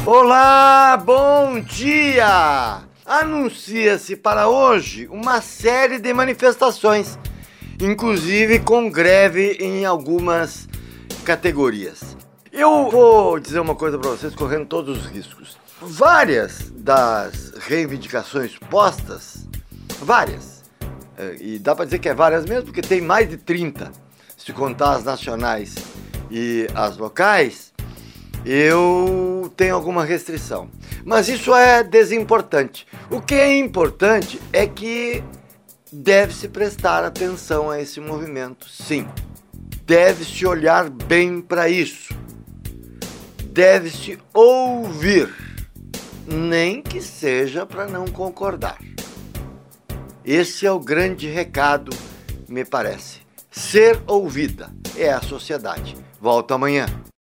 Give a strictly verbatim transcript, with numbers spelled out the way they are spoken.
Olá, bom dia! Anuncia-se para hoje uma série de manifestações, inclusive com greve em algumas categorias. Eu vou dizer uma coisa para vocês, correndo todos os riscos. Várias das reivindicações postas, várias, e dá para dizer que é várias mesmo, porque tem mais de trinta, se contar as nacionais e as locais, eu tenho alguma restrição. Mas isso é desimportante. O que é importante é que deve-se prestar atenção a esse movimento, sim. Deve-se olhar bem para isso. Deve-se ouvir, nem que seja para não concordar. Esse é o grande recado, me parece. Ser ouvida é a sociedade. Volto amanhã.